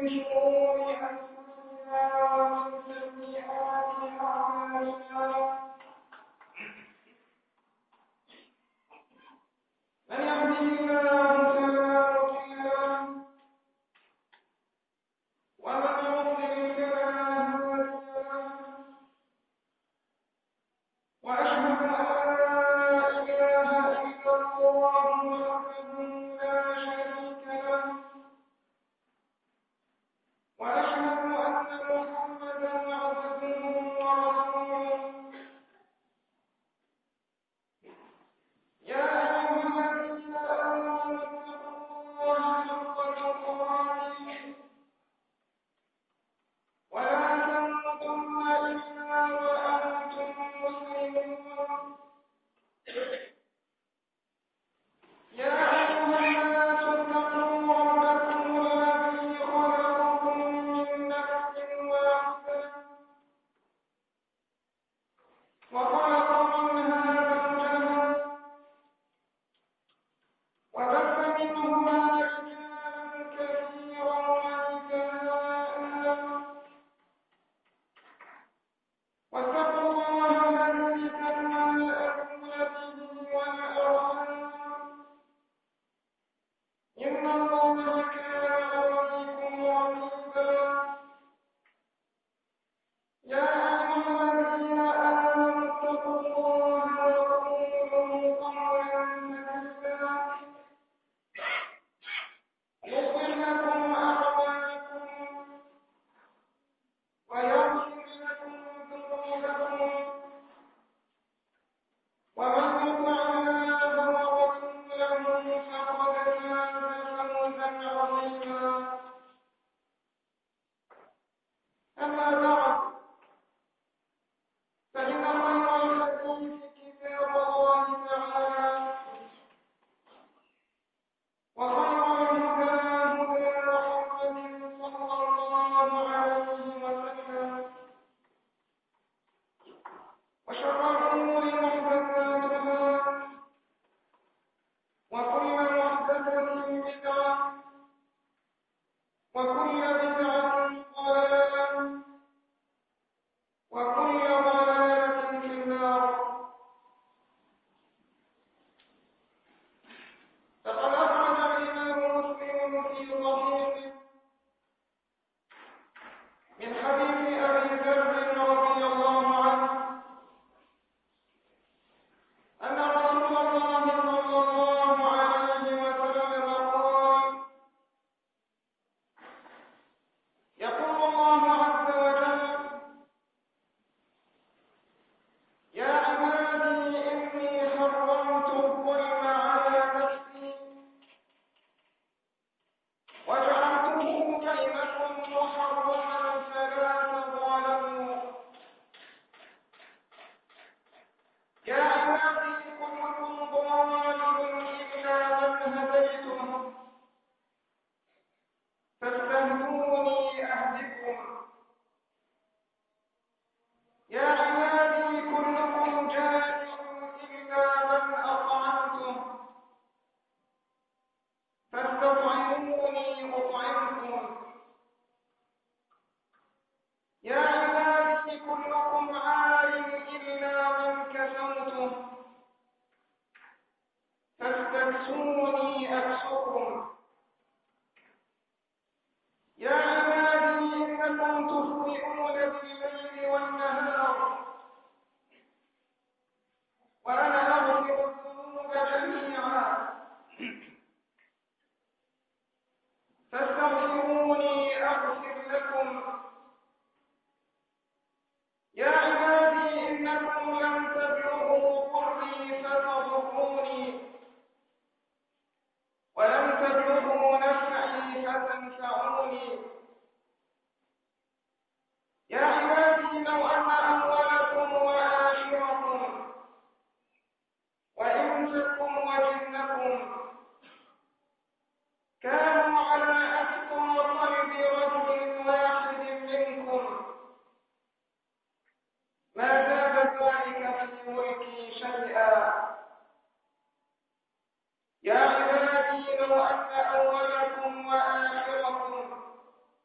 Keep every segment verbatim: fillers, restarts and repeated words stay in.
يا عبادي لو أن أولكم وآخركم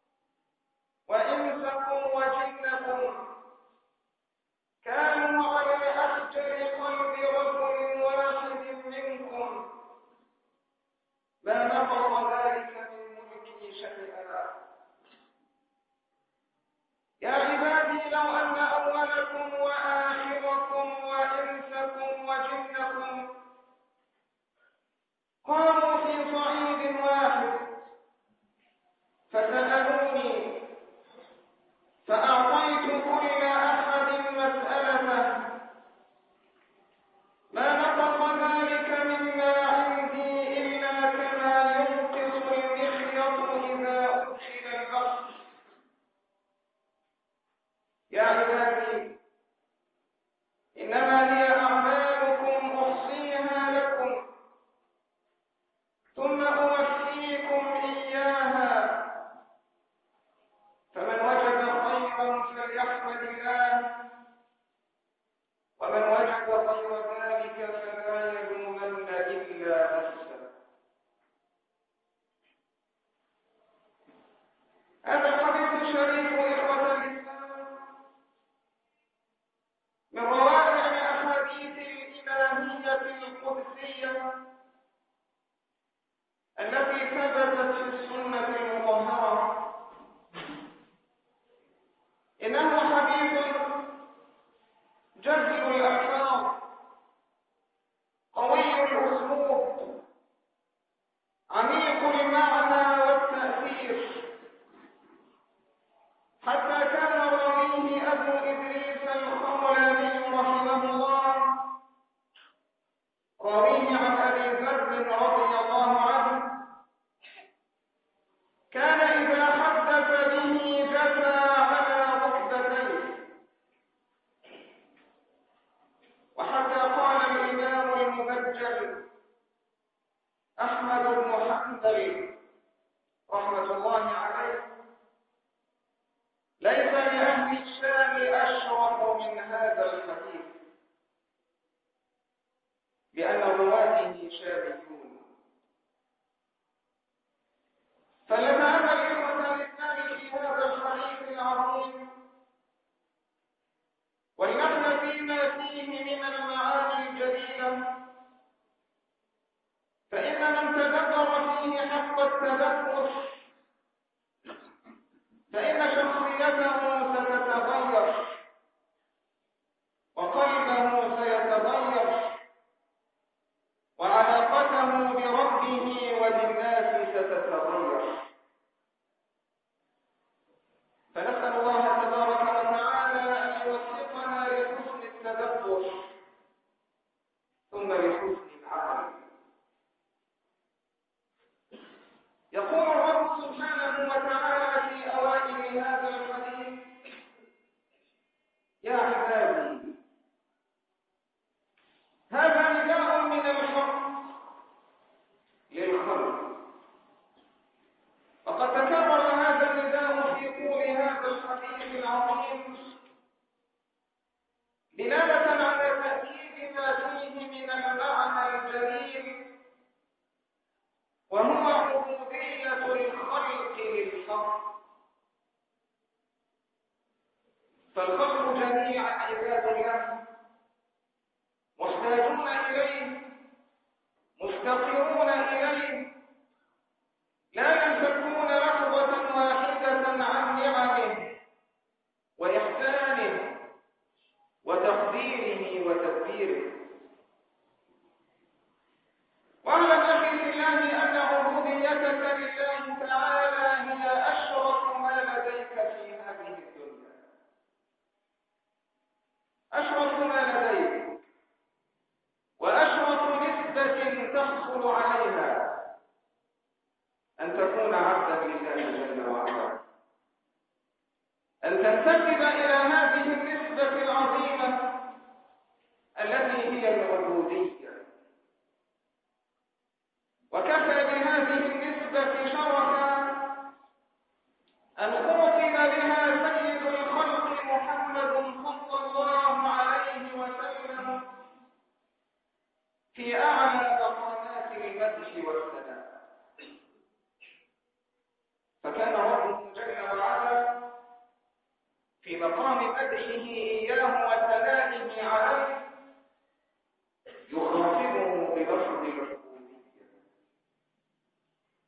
نقص ذلك من ملكي شيئا. يا عبادي لو أن أولكم وآخركم وإنسكم وجنكم قاموا في صعيد واحد فسألوني فأعطيت كل أحد مسألته ما نقص ذلك مما عندي إلا كما ينقص المخيط إذا أدخل البحر. يا عبادي إنما هي أعمالكم أحصيها لكم ثم أوفيكم إياها، فمن وجد خيرا فليحمد الله، ومن وجد غير ذلك فلا يلومن إلا نفسه. هذا الحديث الشريف إخوة الإسلام من روائع الأحاديث الإلهية القدسية التي ثبتت في السنة المطهرة. إنه حديث جذب الألفاظ قوي الأسلوب عميق المعنى والتأثير، حتى كان راويه أبو إدريس الخولاني رحمه الله راويه عن أبي ذر رضي الله عنه كان إذا حدث به جثى على ركبتيه. وحتى قال الإمام المبجل أحمد بن حنبل رحمة الله عليه ليس لأهل الشام أشرف من هذا الحديث لأن رواته شاميون. فلنتأمل إخوة الإسلام في هذا الحديث العظيم ولنحن فيما فيه من المعاني الجليلة، فإن من تدبر فيه حق التدبر فإن شخصيته ستتغير وقلبه سيتغير وعلاقته بربه وبالناس ستتغير. فنسأل الله تبارك وتعالى أن يوفقنا لحسن التدبر ثم لحسن العمل. يقول الرب سبحانه وتعالى في أوائل هذا الحديث: يا عبادي. هذا نداء من الحق للخلق، وقد تكرر هذا النداء في طول هذا الحديث العظيم دلالة على تأكيد ما فيه من المعنى الجليل، وهو عبودية الخلق للحق. فالخلق جميعا عباد الله محتاجون إليه مفتقرون إليه، لا ينفكون لحظة واحدة عن نعمه وإحسانه وتقديره وتدبيره. واعلم أخي في الله أن عبوديتك لله تعالى هي أشرف ما لديك في هذه الدنيا، أشرف ما لديك وأشرف نسبة تحصل عليها أن تكون عبدا لله جل وعلا، أن تنتسب إلى هذه النسبة العظيمة التي هي العبودية. وكفى بهذه النسبة شرفا أن خوطب بها سيد الخلق محمد صلى الله عليه وسلم في أعلى مقامات المدح والثناء. فكان ربه جل وعلا في مقام مدحه إياه وثنائه عليه يخاطبه بلفظ العبودية.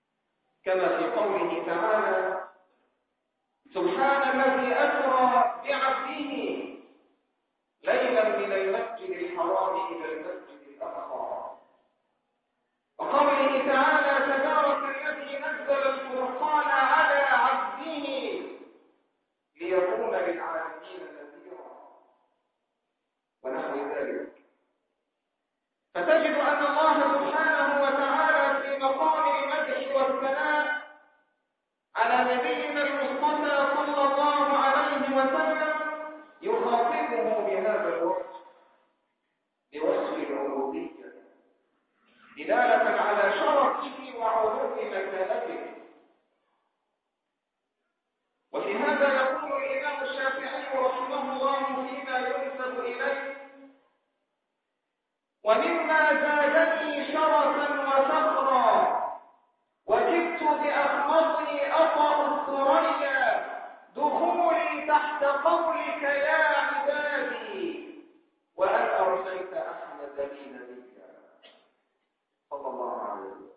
كما في قوله تعالى: سبحان الذي أسرى بعبده ليلا من المسجد الحرام إلى المسجد الأقصى، وقوله تعالى: تبارك الذي نزل الفرقان على عبده ليكون للعالمين نذيرا، ونحو ذلك. فتجد أن الله سبحانه وتعالى في مقام المدح والثناء على نبينا المصطفى صلى الله عليه وسلم يخاطبه بهذا الوصف، بوصف العبودية، دلالة على شرفه وعلو مكانته. وفي هذا يقول الإمام الشافعي رحمه الله فيما ينسب إليه: ومما زادني شرفا وفخرا وكدت بأخمصي أطأ الثريا دخولي تحت قولك يا عبادي وأن أرسلت أحمد لي نبيا صلى الله عليه وسلم.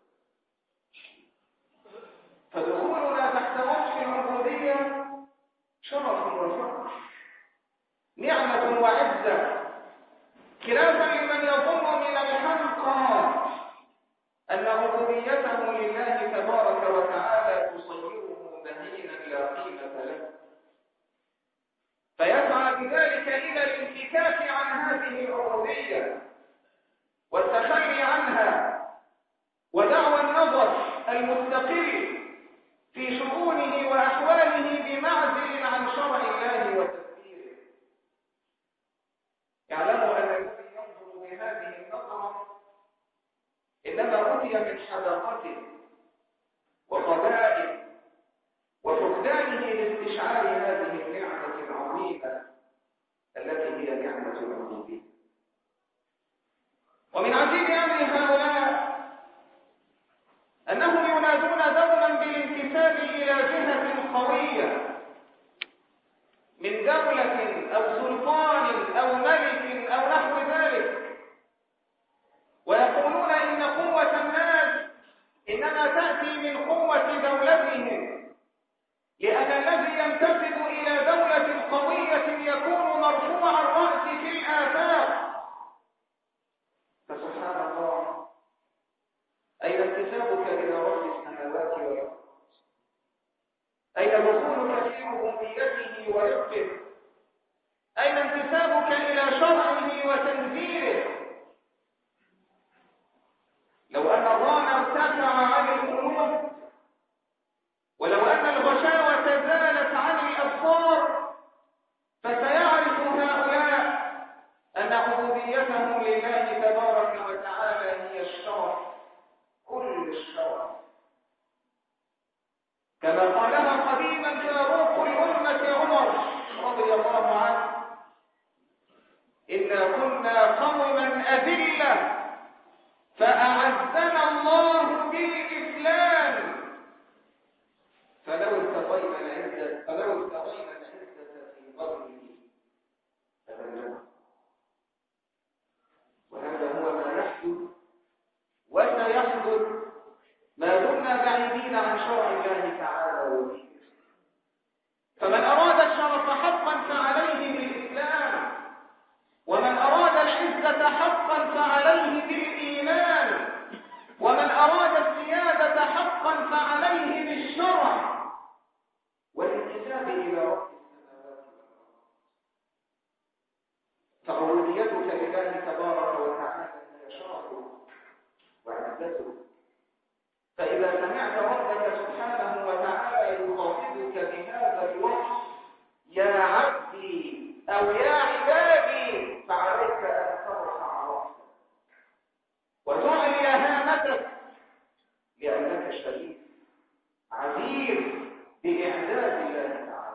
فدخولنا تحت وصف العبودية شرف وفخر، نعمة وعزة، خلافا لمن يظن من الحمقى أن عبوديته لله تبارك وتعالى تصيره مهينا لا قيمة له، فيسعى بذلك إلى الانفكاك عن هذه العبودية والتخلي عنها ودعوى النظر المستقل في شؤونه وأحواله بمعزل عن شرع الله وتدبيره. يعلم أن الذي ينظر بهذه النظرة إنما أوتي من حداقته وغبائه وفقدانه لاستشعار هذه النعمة العظيمة التي هي نعمة العبودية. ومن عجيب أمر هؤلاء أنهم ينادون دوما بالانتساب إلى جهة قوية من دولة أو سلطان أو ملك أو نحو ذلك، ويقولون إن قوة الناس إنما تأتي من قوة دولتهم، لأن الذي ينتسب إلى دولة قوية يكون مرفوع الرأس في الآفاق. فسبحان الله، أين انتسابك إلى رب السماوات والأرض؟ أين دخولك في ربوبيته ورزقه؟ أين انتسابك إلى شرعه وتنزيله؟ لو أن الران ارتفع عن القلوب، ولو أن الغشاوة زالت عن الأبصار، فسيعرف هؤلاء أن عبوديتهم لله تبارك وتعالى هي الشرف، كل الشرف، كما قالها قديما فاروق الأمة عمر رضي الله عنه: إنا كنا قوما أذلة فأعزنا الله بالإسلام، فلو التقينا العزة فلو التقينا العزة في قبره فبلغنا. وهذا هو ما يحدث وسيحدث ما دمنا بعيدين عن شرع الله تعالى ودينه. فمن أراد الشرف حقا فعليه بالإسلام، ومن أراد العزة حقا فعليه بالإيمان، ومن أراد السيادة حقا فعليه بالشرع والانتساب إلى رب السماوات والأرض. فعبوديتك لله تبارك وتعالى هي شرفه وعزته. فإذا سمعت ربك سبحانه وتعالى يخاطبك بهذا الوصف: يا عبدي أو يا عبادي، فعليك أن ترفع رأسك وتعلي هامتك، لأنك شريف عزيز بإعداد الله تعالى.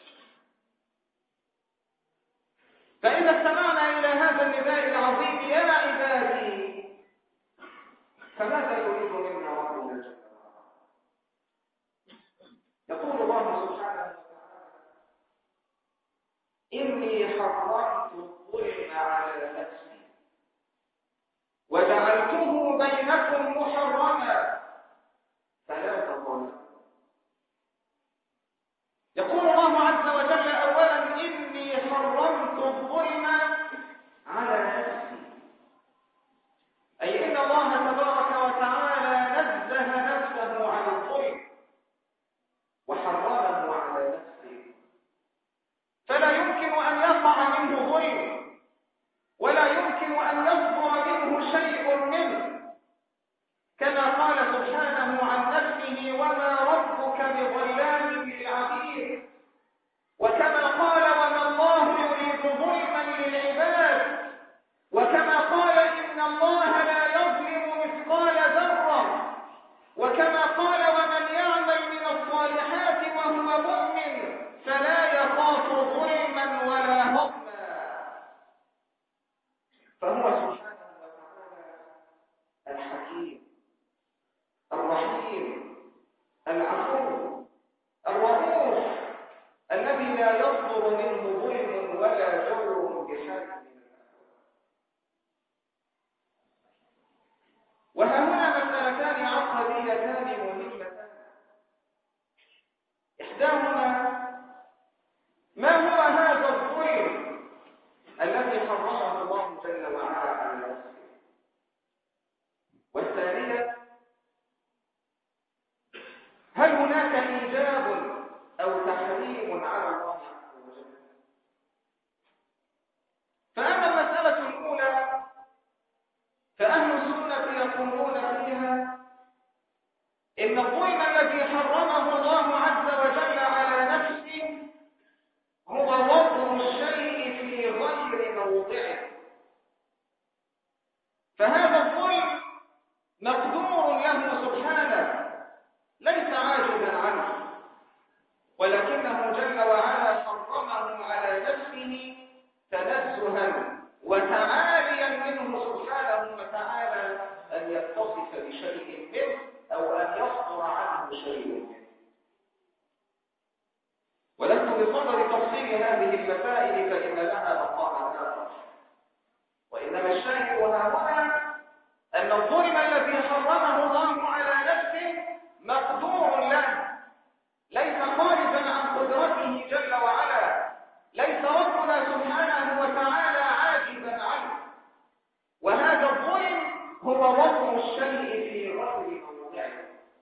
فإذا استمعنا إلى هذا النداء العظيم يا عبادي، فماذا يريد منا ربنا جل وعلا؟ يقول الله سبحانه وتعالى: إني حرمت الظلم على نفسي وجعلته بينكم محرما فلا تظلموا. إيجاب أو تحريم على الله عز وجل. فأما المسألة الأولى فأهل السنة يقولون فيها إن الظلم الذي حرمه الله عز وجل على نفسه هو وضع الشيء في غير موضعه. فهذا الظلم مقدور له سبحانه ليس عاجزا عنه، ولكنه جل وعلا حرمه على نفسه تنزها وتعاليا منه سبحانه وتعالى أن يتصف بشيء منه أو أن يصدر عنه شيء منه. ولست بصدد تفصيل هذه المسائل فإن لها مقام آخر، وإنما الشاهد هنا أن الظلم الذي حرمه الله على نفسه مقدور له، ليس خارجا عن قدرته جل وعلا، ليس ربنا سبحانه وتعالى عاجزا عنه. وهذا الظلم هو وضع الشيء في غير موضعه.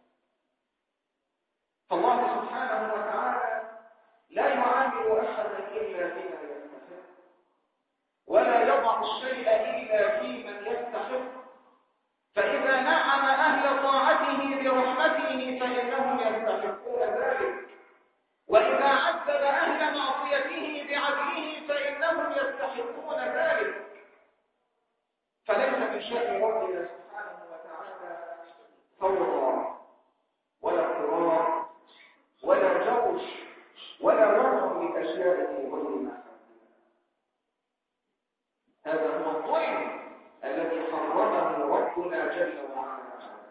فالله سبحانه وتعالى لا يعامل أحدا إلا فيما يستحق، ولا يضع الشيء إلا في من يستحق. فإذا نعم أهل طاعته برحمته فإنهم يستحقون ذلك، وإذا عذب أهل معصيته بعدله فإنهم يستحقون ذلك. فليس من شأن ربنا سبحانه وتعالى فوضى ولا اضطرار ولا جوش ولا وضع لأشياء غير محدودة. هذا هو الظلم الذي حرمه ربنا جل وعلا.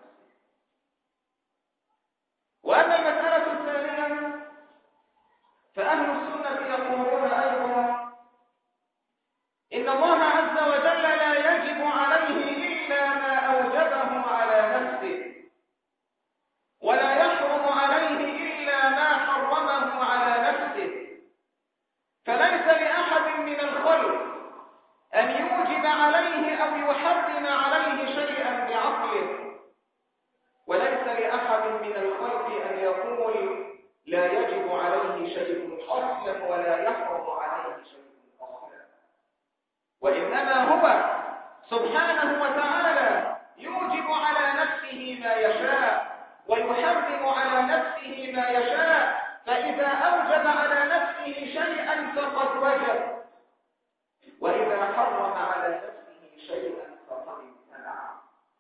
وأما المسألة الثانية فأهل السنة يقولون أيضا إن الله عز وجل لا يجب عليه إلا ما أوجبه على نفسه، ولا يحرم عليه إلا ما حرمه على نفسه. فليس لأحد من الخلق أن يوجب عليه أو يحرم عليه شيئا بعقله، وليس لأحد من الخلق أن يقول لا يجب عليه شيء أصلا ولا يحرم عليه شيء أصلا. وإنما هو سبحانه وتعالى يوجب على نفسه ما يشاء ويحرم على نفسه ما يشاء. فإذا أوجب على نفسه شيئا فقد وجب، وإذا حرم على نفسه شيئا فقد امتنع.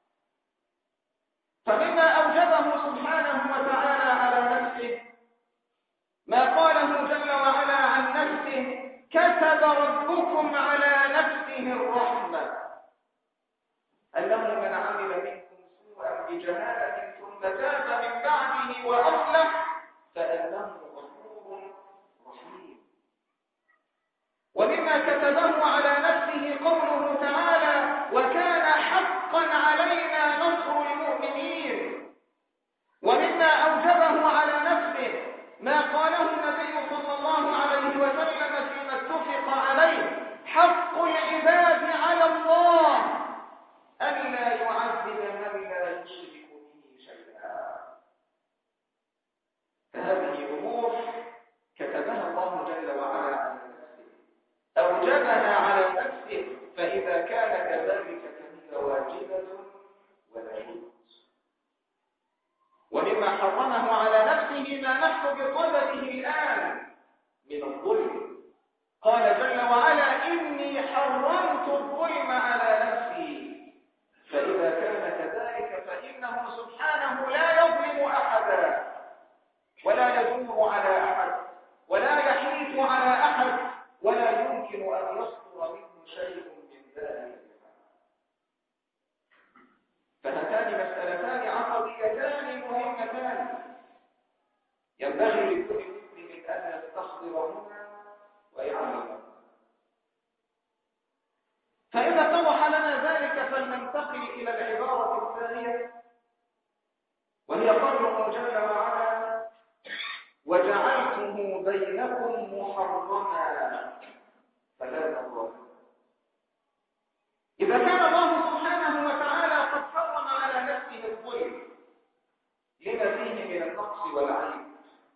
فمما أوجبه سبحانه وتعالى على نفسه ما قاله جل وعلا عن نفسه: كتب ربكم على نفسه الرحمة أنه من عمل منكم سوءا بجهالة ثم تاب من بعده وأصلح فإنه غفور رحيم. ومما كتبه على نفسه قوله تعالى: وكان حقا علينا نصر المؤمنين. ومما أوجبه على نفسه ما قاله النبي صلى الله عليه وسلم فيما اتفق عليه: حق العباد على الله ألا يعذب من لا يشرك به شيئا. فهذه أمور كتبها الله جل وعلا على نفسه، أوجبها على نفسه، فإذا كان كذلك فهي واجبة ولا بد. ومما حرمه على نفسه ما نحن بصدده الآن من الظلم. قال جل وعلا: إني حرمت الظلم على نفسي. فإذا كان كذلك فإنه سبحانه لا يظلم أحدا، ولا يدور على أحد، ولا يحيط على أحد، ولا يمكن أن يصدر منه شيء من ذلك. فهاتان مسألتان عقديتان مهمتان ينبغي لكل مسلم أن يستحضرهما ويعلمهما. فإذا اتضح لنا ذلك فلننتقل إلى العبارة الثانية، وهي قوله جل وعلا: وجعلته بينكم محرما فلا تظلموا. إذا كان الله سبحانه وتعالى قد حرم على نفسه الظلم لما فيه من النقص والعيب،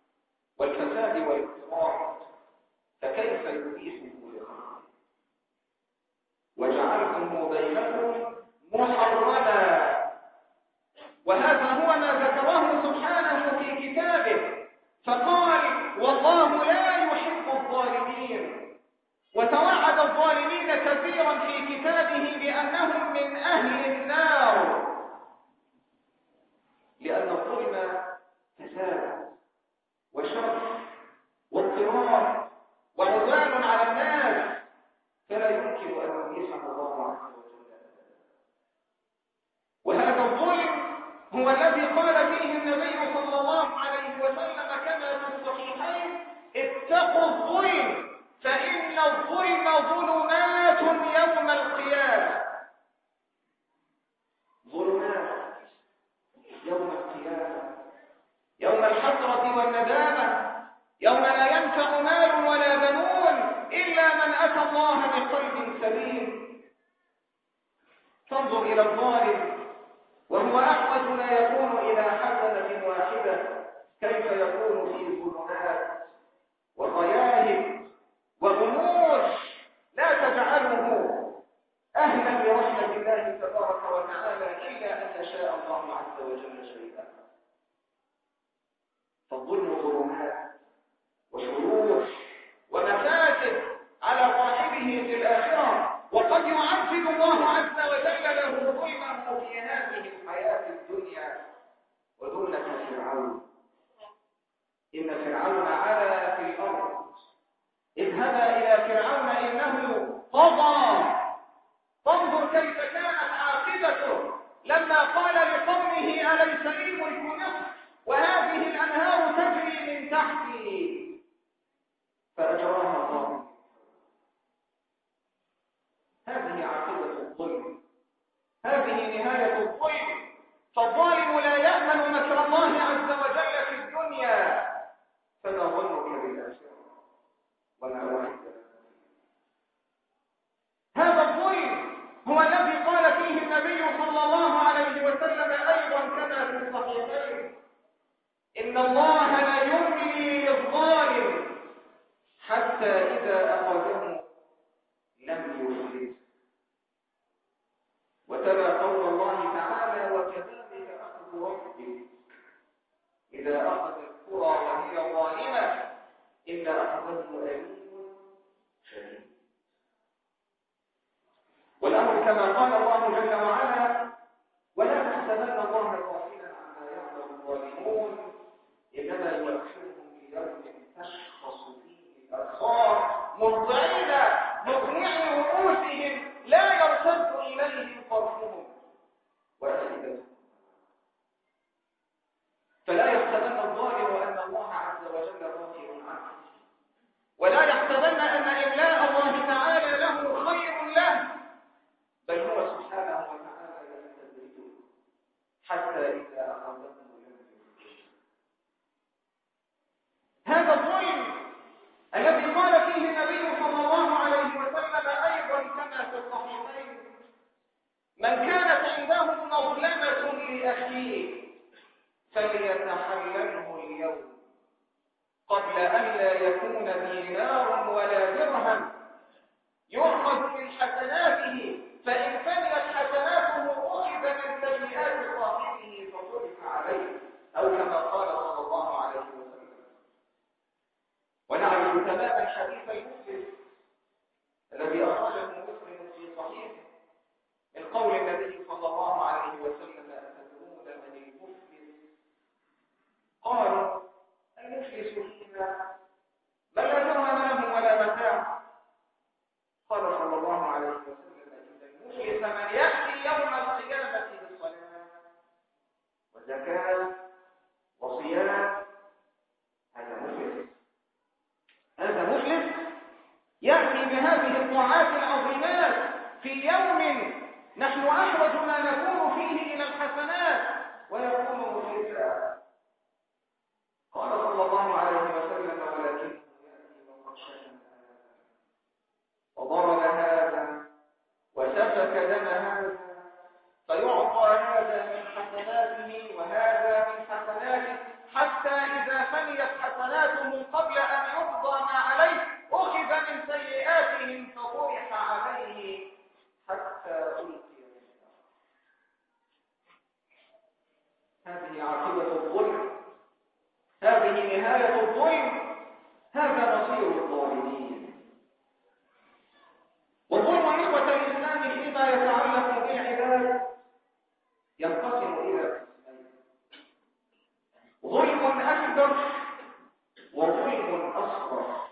والفساد والاضطراب، فكيف يبيحه لخلقه وجعلتم بينكم محرما. وهذا هو ما ذكره سبحانه في كتابه، فقال والله لا يحب الظالمين، وتوعد الظالمين كثيرا في كتابه بأنهم من أهل النار، لأن الظلم فساد وشر واضطراب وعدوان على الناس، فلا يمكن أن يسمح الله عز وجل. وهذا الظلم هو الذي قال فيه النبي صلى الله عليه وسلم كما في الصحيحين: اتقوا الظلم فإن الظلم ظلمات يوم القيامة. ظلمات يوم القيامة، يوم الحسرة والندامة، يوم لا ينفع مال ولا بنون إلا من أتى الله بقلب سليم. تنظر إلى الظالم وهو أحوج ما يكون إلى حسنة واحدة، كيف يكون في ظلمات وغياهب وغموش لا تجعله أهلا لرحمة الله تبارك وتعالى إلا أن يشاء الله عز وجل شيئا. فالظلم ظلمات وشرور ومفاسد على صاحبه في الآخرة، وقد يعذب الله عز وجل له ظلمه في هذه الحياة الدنيا. ودولة فرعون، إن فرعون علا في الأرض، اذهبا إلى فرعون إنه طغى. فانظر كيف كانت عاقبته لما قال لقومه أليس لي ملك مصر وهذه الأنهار تجري من تحتي، فأجراها الله. هذه عاقبة الظلم، هذه نهاية الظلم. فالظالم لا يأمن مكر الله عز وجل في الدنيا، فما ظنك بالآخرة وما وعدك. هذا الظلم هو الذي قال فيه النبي صلى الله عليه وسلم أيضا كما في الصحيحين: إن الله لا يملي للظالم حتى إذا أخذه لم يفلت. وتلا قول الله تعالى: وكذلك أخذ ربك إذا أخذ القرى وهي ظالمة إن أخذه أليم شديد. والأمر كما قال الله جل وعلا: ولا تحسبن الله غافلا عما يعمل الظالمون إنما يؤخرهم ليوم تشخص فيه الأبصار مهطعين مقنعي رؤوسهم لا يرتد إليهم طرفهم وأفئدتهم. فلا يحسبن الظالم أن الله عز وجل غافل عنه، ولا يحسبن أن إملاء الله تعالى له خير له، بل هو سبحانه وتعالى يستدرجه حتى إذا أخذته لم يفلت. هذا الظلم الذي قال فيه النبي صلى الله عليه وسلم أيضا كما في الصحيحين: من كانت عنده مظلمة لأخيه فليتحلله اليوم قبل أن لا يكون دينار ولا درهم يؤخذ من حسناته، فإن فنيت حسناته أخذ من سيئات صاحبه فصرف عليه، أو كما قال صلى الله عليه وسلم. ونعرف تماما حديث المفلس الذي أخرجه مسلم في صحيحه من قول النبي صلى الله عليه وسلم: أتدرون من المفلس؟ قالوا: المفلس فينا من لا درهم له ولا متاع. قال صلى الله عليه وسلم: المفلس من يأتي يوم القيامة بالصلاة وزكاة وصيام. هذا مفلس، هذا مفلس يأتي بهذه الطاعات العظيمات في يوم نحن أحوج ما نكون فيه إلى الحسنات ويكون مفلسا. قال صلى الله عليه وسلم: ولكن يأتي وقد شتم وضرب هذا وسفك دم هذا، فيعطى هذا من حسناته وهذا من حسناته حتى إذا فنيت حسناتهم قبل أن يقضى ما عليه أخذ من سيئاتهم فطرح عليه حتى ألقي منها. هذه عاقبة الظلم، هذه نهاية الظلم، هذا مصير الظالمين. والظلم إخوة الإسلام فيما يتعلق بالعباد ينقسم إلى قسمين: ظلم أكبر وظلم أصغر.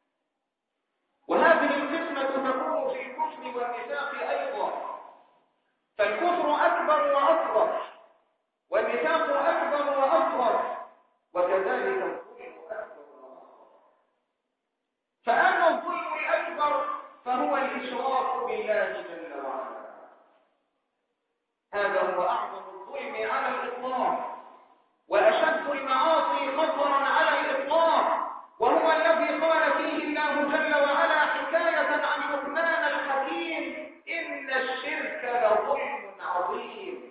وهذه القسمة تكون في الكفر والنفاق أيضا، فالكفر أكبر وأصغر، والنفاق أكبر وأصغر، وكذلك الظلم أكبر وأصغر. فأما الظلم الأكبر فهو الإشراك بالله جل وعلا، هذا هو أعظم الظلم على الإطلاق وأشد المعاصي خطرا على الإطلاق، وهو الذي قال فيه الله جل وعلا حكاية عن لقمان الحكيم: إن الشرك لظلم عظيم.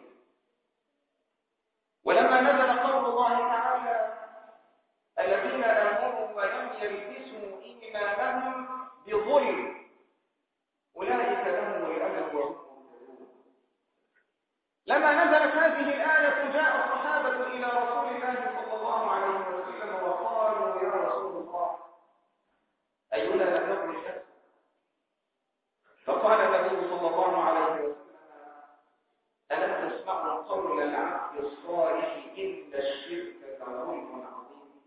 ولما نزل قول الله تعالى: الذين آمنوا ولم يلبسوا إيمانهم بظلم أولئك لهم الأمن وهم مهتدون، لما نزلت هذه الآية جاء الصحابة إلى رسول الله صلى الله عليه وسلم وقالوا: يا رسول الله، أينا لم نظلم نفسه؟ فقال النبي صلى الله عليه وسلم: ألم تسمعوا قول العبد الصالح إن الشرك لظلم عظيم؟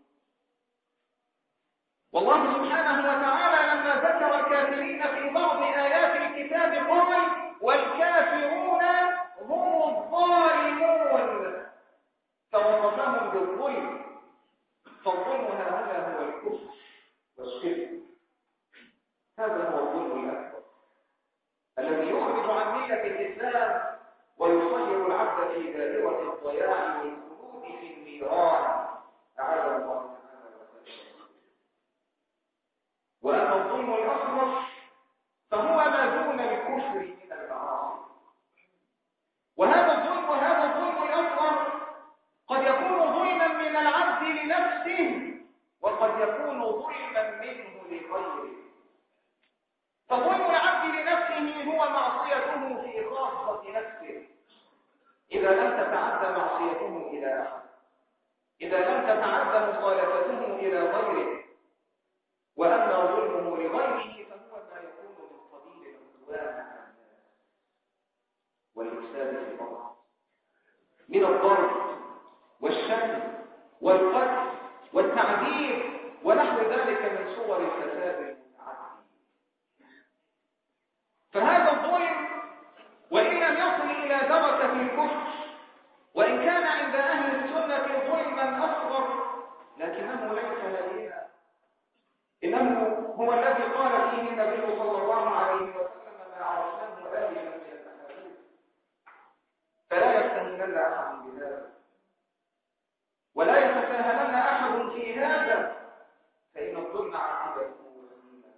والله سبحانه وتعالى لما ذكر الكافرين في بعض آيات الكتاب قال: والكافرون هم الظالمون، فوصفهم بالظلم. فالظلم هنا هو الكفر والشرك، هذا هو الظلم الأكبر الذي يخرج عن ملة الإسلام ويصير العبد في دائرة الضياع والخلود في النيران، أعاذنا الله تعالى وسلم. وأما الظلم الأصغر فهو ما دون الكفر من المعاصي. وهذا الظلم وهذا الظلم الأصغر قد يكون ظلما من العبد لنفسه، وقد يكون ظلما منه لغيره. فظلم العبد لنفسه هو معصيته في خاصة نفسه إذا لم تتعدى معصيته إلى أحد، إذا لم تتعدى مخالفته إلى غيره. وأما ظلمه لغيره فهو ما يكون من قبيل العدوان على الناس والإفساد في الأرض، من الضرب والشتم والقتل والتعذيب ونحو ذلك من صور الفساد المتعدي. فهذا الظلم وإن لم يصل إلى درجة الكفر، وإن كان عند أهل السنة ظلما أصغر، لكنه ليس هدينا، إنه هو الذي قال فيه النبي صلى الله عليه وسلم: ما عرفناه آلفا من الأحاديث، فلا يستهينن أحد بذلك، ولا يتساهلن أحد في هذا، فإن الظلم عاقبته وخيمة.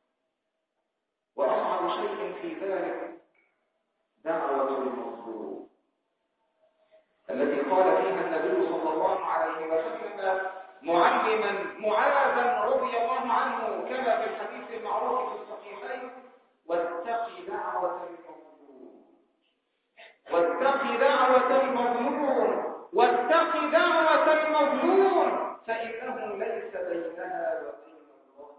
وأصعب شيء في ذلك دعوة المظلوم التي قال فيها النبي صلى الله عليه وسلم معلما معاذا رضي الله عنه كما في الحديث المعروف في الصحيحين: واتق دعوة المظلوم، واتق دعوة المظلوم، واتق دعوة المظلوم، فإنه ليس بينها وبين الله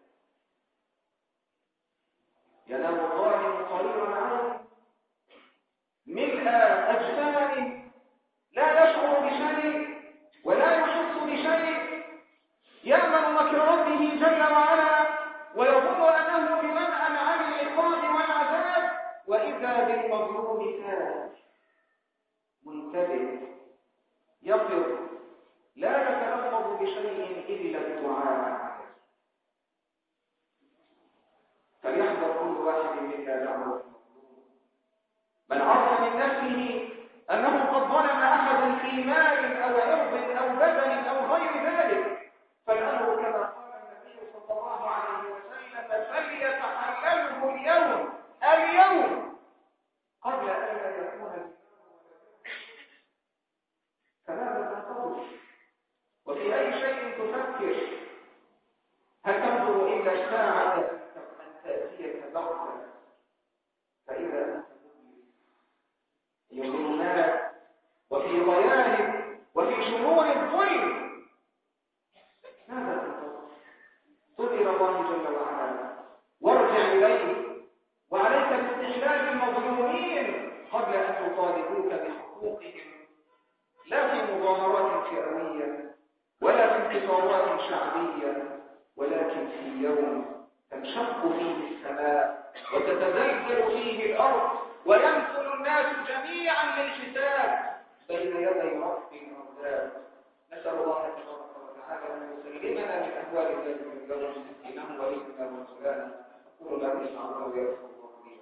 ينام الظالم قريرا عنه ملء أجسامه لا يشعر بشيء ولا يحس بشيء، يأمن مكر ربه جل وعلا ويظن أنه بمنأى عن العقاب والعذاب، وإذا بالمظلوم فاز منتبه يقظ لا يتلفظ بشيء إلا الدعاء. فليحذر كل واحد منا دعوة المظلوم. من عرف من نفسه أنه قد ظلم أحدا في مال أو عرض أو بدن أو غير ذلك، فالأمر كما قال النبي صلى الله عليه وسلم: فليتحلله اليوم اليوم قبل أن لا يكون الإمام. فماذا تنتظر؟ وفي أي شيء تفكر؟ هل تنظر إلا الساعة أن تأتيك بغتة فإذا أنت يظن الناس وفي ضياع وفي شرور الظلم؟ ماذا تنتظر؟ تب إلى الله جل وعلا وارجع إليه، وعليك باستحلال المظلومين قبل أن يطالبوك بحقوقهم، لا في مظاهرات فئوية ولا في انتصارات شعبية، ولكن في يوم تنشق فيه السماء وتتزلزل فيه الأرض وينزل الناس جميعا للحساب بين يدي رب الأرباب. نسأل الله تبارك وتعالى أن يسلمنا من أهوال ذلك اليوم إنه ولينا ومولانا. أقول ما تسمعون ويغفر الله لي.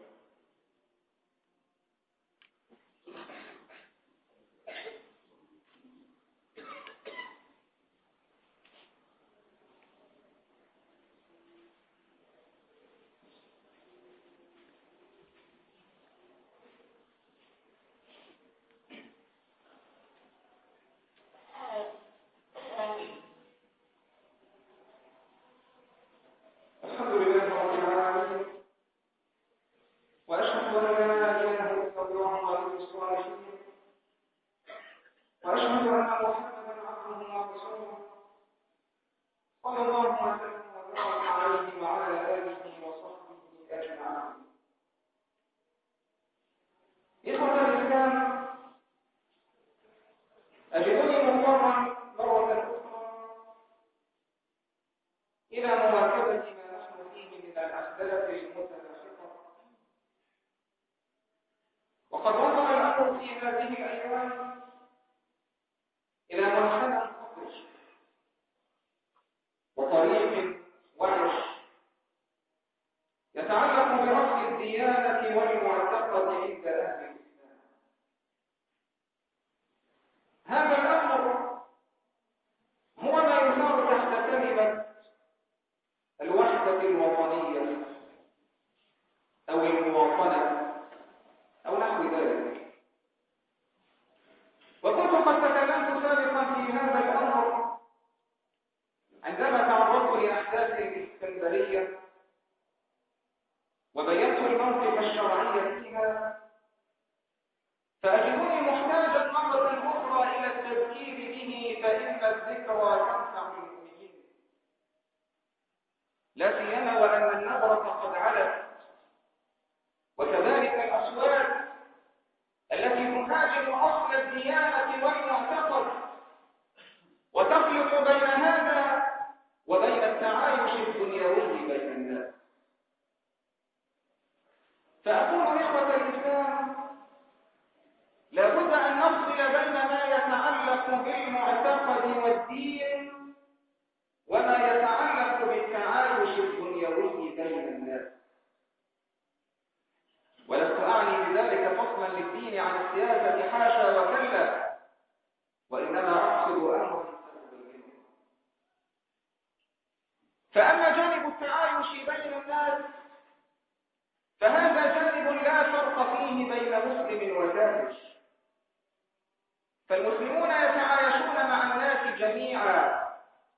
فالمسلمون يتعايشون مع الناس جميعا،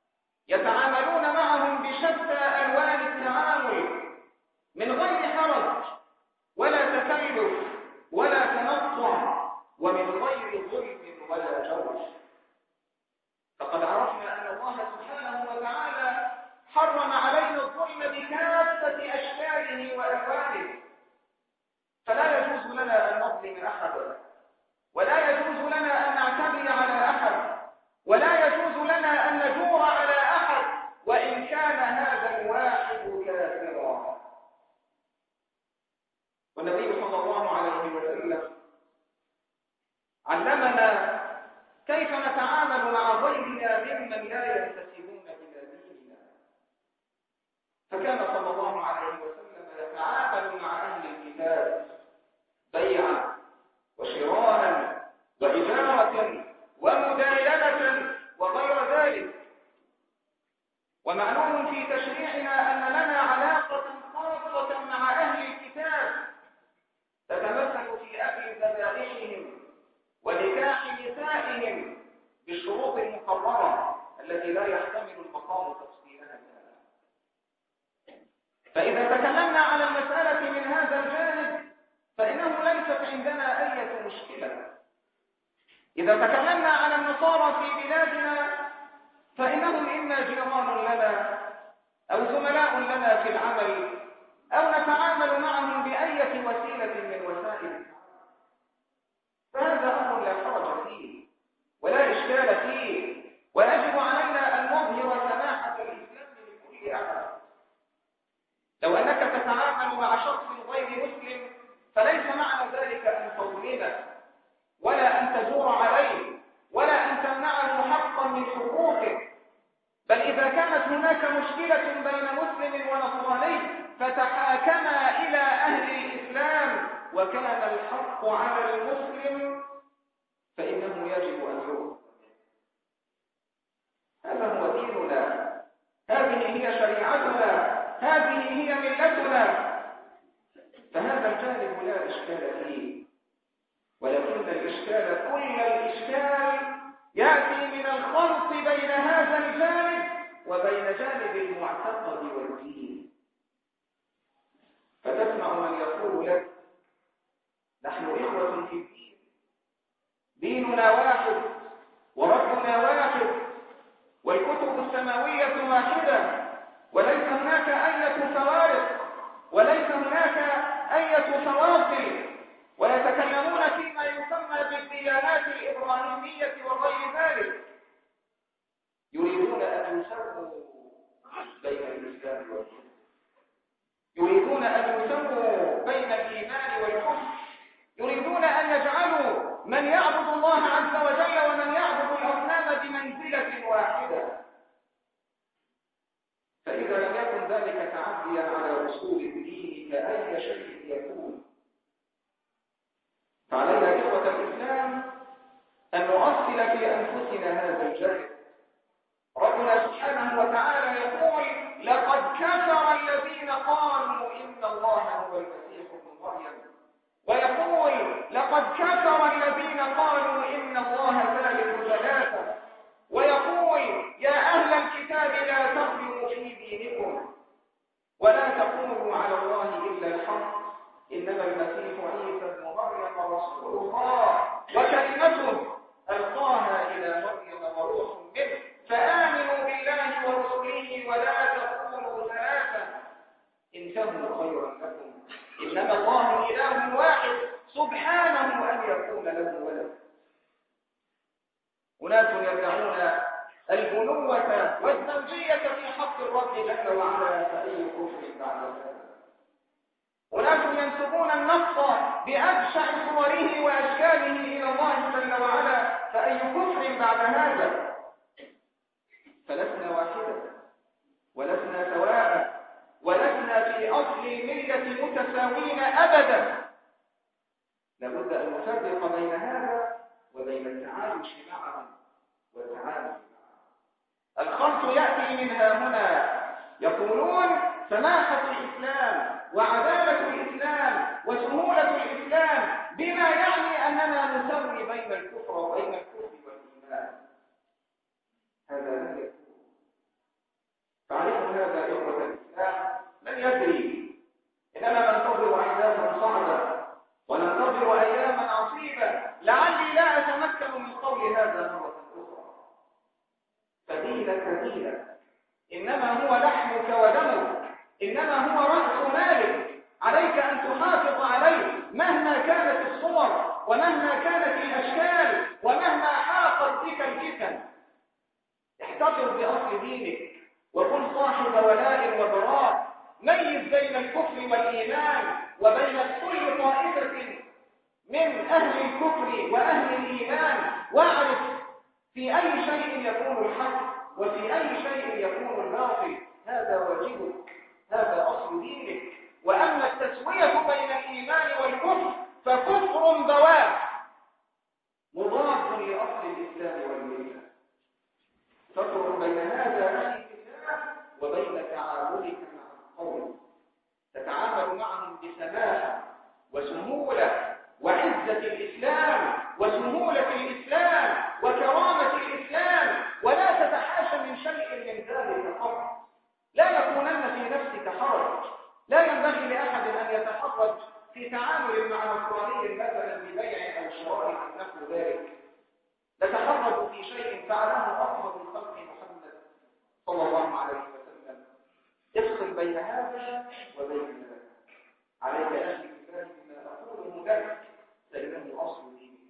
يتعاملون معهم بشتى ألوان التعامل من غير حرج ولا تكلف ولا تنطع ومن غير ظلم ولا جور. فقد عرفنا أن الله سبحانه وتعالى حرم علينا الظلم بكافة أشكاله وألوانه، فلا يجوز لنا أن نظلم أحدا، ولا يجوز لنا أن نعتدي على أحد، ولا يجوز لنا أن نجور على أحد وإن كان هذا الواحد كافرا. والنبي صلى الله عليه وسلم علمنا كيف نتعامل مع غيرنا ممن لا ينتسبون إلى ديننا، فكان صلى الله عليه وسلم يتعامل مع أهل الكتاب بيعا وشراء وإجارة ومداينة وغير ذلك. ومعلوم في تشريعنا أن لنا علاقة خاصة مع أهل الكتاب تتمثل في أكل ذبائحهم ونكاح نسائهم بالشروط المقررة التي لا يحتمل المقام تفصيلها. فإذا تكلمنا على المسألة من هذا الجانب فإنه ليست عندنا أي مشكلة. إذا تكلمنا على النصارى في بلادنا فإنهم إما جيران لنا أو زملاء لنا في العمل أو نتعامل معهم بأية وسيلة من وسائل، فهذا أمر لا حرج فيه ولا إشكال فيه، ويجب علينا أن نظهر سماحة الإسلام لكل أحد. لو أنك تتعامل مع شخص غير مسلم فليس معنى ذلك أن تظلمه ولا أن تجور عليه ولا أن تمنعه حقا من حقوقه، بل إذا كانت هناك مشكلة بين مسلم ونصراني فتحاكما إلى أهل الإسلام وكان الحق على المسلم فإنه يجب أن يؤخذ. هذا هو ديننا، هذه هي شريعتنا، هذه هي ملتنا، فهذا الجانب لا إشكال فيه. ولكن الإشكال كل الإشكال يأتي من الخلط بين هذا الجانب وبين جانب المعتقد والدين. فتسمع من يقول لك نحن إخوة في الدين، ديننا واحد وربنا واحد والكتب السماوية واحدة وليس هناك أي فوارق وليس هناك أي فواصل، ويتكلمون فيما يسمى بالديانات الإبراهيمية وغير ذلك، يريدون أن يسموا بين الإسلام والكفر، يريدون أن يسموا بين الإيمان والكفر، يريدون أن يجعلوا من يعبد الله عز وجل ومن يعبد الأصنام بمنزلة واحدة. فإذا لم يكن ذلك تعديا على أصول الدين كأي شيء يكون، فعلينا إخوة الإسلام أن نؤصل في أنفسنا هذا الجانب. ربنا سبحانه وتعالى يقول لقد كفر الذين قالوا إن الله هو المسيح ابن مريم، ويقول لقد كفر الذين قالوا إن الله ثالث ثلاثة، ويقول يا أهل الكتاب لا تغلوا في دينكم ولا تقولوا على الله إلا الحق إنما المسيح عيسى ابن مريم رسول الله وكلمته ألقاها إلى مريم وروح منه فآمنوا بالله ورسله ولا تقولوا ثلاثة انتهوا خيرا لكم إنما الله إله واحد سبحانه أن يكون له ولد. أناس يدعون البنوة والزوجية في حق الرب جل وعلا فأي كفر بعد ذلك. أناس ينسبون النص بأبشع صوره وأشكاله إلى الله جل وعلا فأي كفر بعد هذا. فلسنا واحدة ولسنا سواء ولسنا في أصل الملة متساوين أبدا. لابد أن نفرق بين هذا وبين التعايش معهم والتعامل معهم. الخلط يأتي منها هنا، يقولون سماحة الإسلام وعدالة الإسلام وسهولة الإسلام بما يعني أننا نسوي بين الكفر وبين الكفر والإيمان. هذا لا يكون. تعرفوا هذا إخوة الإسلام من يدري، إنما ننتظر أحداثا صعبة وننتظر أياما عصيبة لعلي لا أتمكن من قول هذا مرة أخرى. فدينك دينك إنما هو لحمك ودمك، إنما هو رأس مالك، عليك أن تحافظ عليه مهما كانت الصور ومهما كانت الأشكال ومهما حاقت بك الفتن. احتفظ بأصل دينك وكن صاحب ولاء وبراء، ميز بين الكفر والإيمان وبين كل طائفة من أهل الكفر وأهل الإيمان، واعرف في أي شيء يكون الحق وفي أي شيء يكون الباطل. هذا واجبك، هذا أصل دينك. وأما التسوية بين الإيمان والكفر فكفر بواح مضاد لأصل الإسلام والملة. تفرق بين هذا الإسلام وبين تعاملك مع القوم، تتعامل معهم بسماحة وسهولة وعزة الإسلام وسهولة الإسلام وكرامة الإسلام، ولا تتحاشى يكونن في نفسك حرج. لا ينبغي لأحد أن يتحرج في تعامل مع نصراني مثلا ببيع أو شراء أو نحو ذلك. نتحرج في شيء فعله أفضل الخلق محمد صلى الله عليه وسلم. افصل بين هذا وبين ذاك. عليك أخي بالله بما أقوله لك فإنه أصل دينك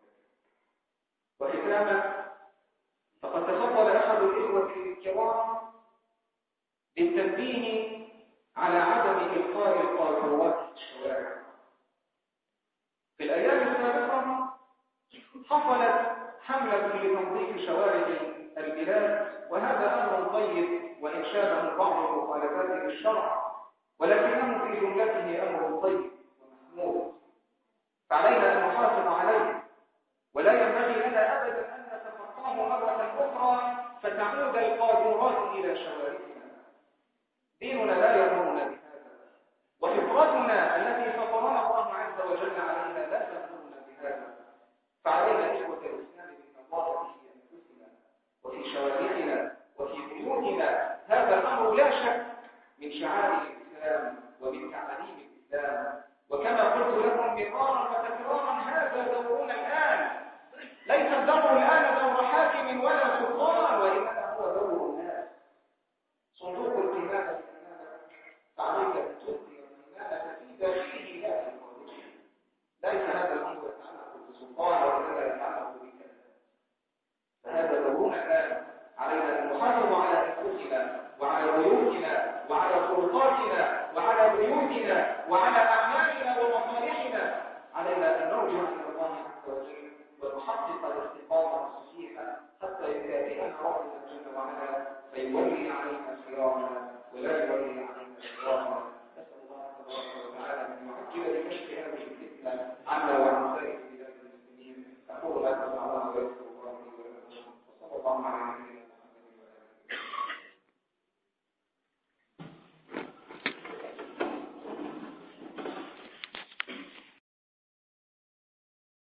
وختاما، فقد تفضل أحد الإخوة الكرام بالتنبيه على عدم إلقاء القاذورات في الشوارع. في الأيام السابقة حصلت حملة لتنظيف شوارع البلاد، وهذا أمر طيب وإن شابه بعض المخالفات للشرع، ولكنه في جملته أمر طيب ومحمود، فعلينا أن نحافظ عليه، ولا ينبغي لنا أبدا أن نتخطاه مرة أخرى فتعود القاذورات إلى شوارعنا. ديننا لا يأمرنا بهذا، وفطرتنا التي فطرنا الله عز وجل عليها لا تأمرنا بهذا. فعلينا إخوة الإسلام بالنظافة في أنفسنا وفي شوارعنا وفي بيوتنا. هذا الأمر لا شك من شعائر الإسلام ومن تعاليم الإسلام، وكما قلت لكم مرارا وتكرارا هذا دورنا الآن. ليس الدور الآن دور حاكم ولا سلطان، وإنما هو دور الناس. صندوق القمامة فعليك أن تلقي القمامة في داخله لا في خارجه. ليس هذا الأمر يتعلق بالسلطان وإنما يتعلق بك. فهذا دورنا الآن. علينا أن نحافظ على أنفسنا وعلى بيوتنا وعلى سلطاتنا وعلى بيوتنا وعلى أعمالنا ومصالحنا. علينا أن نرجع إلى الله عز وجل ونحقق الاستقامة الصحيحة حتى يكافئنا ربنا جل وعلا فيولي علينا خيارنا ولا يولي علينا شرارنا. نسأل الله تبارك وتعالى أن يعجل بكشف هذه الفتنة عنا وعن سائر بلاد المسلمين. أقول هذا الله ويذكر الله ولكم وصلى الله على نبينا